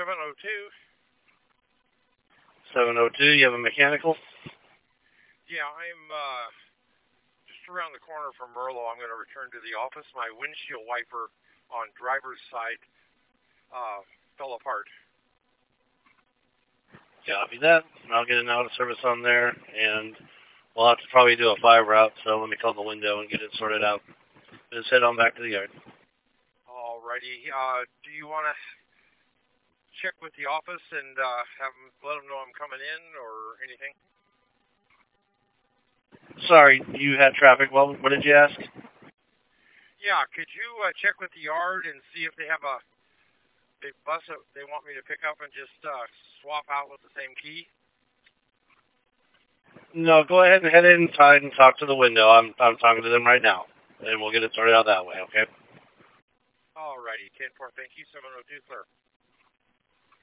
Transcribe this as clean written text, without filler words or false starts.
702. 702, you have a mechanical? Yeah, I'm just around the corner from Merlo. I'm going to return to the office. My windshield wiper on driver's side fell apart. Copy that. I'll get an out of service on there, and we'll have to probably do a 5 route, so let me call the window and get it sorted out. Just head on back to the yard. Alrighty. Do you want to check with the office and let them know I'm coming in or anything? Sorry, you had traffic. What did you ask? Yeah, could you check with the yard and see if they have a big bus that they want me to pick up and just swap out with the same key? No, go ahead and head inside and talk to the window. I'm talking to them right now, and we'll get it sorted out that way, okay? Alrighty, 10-4, thank you, 702, sir.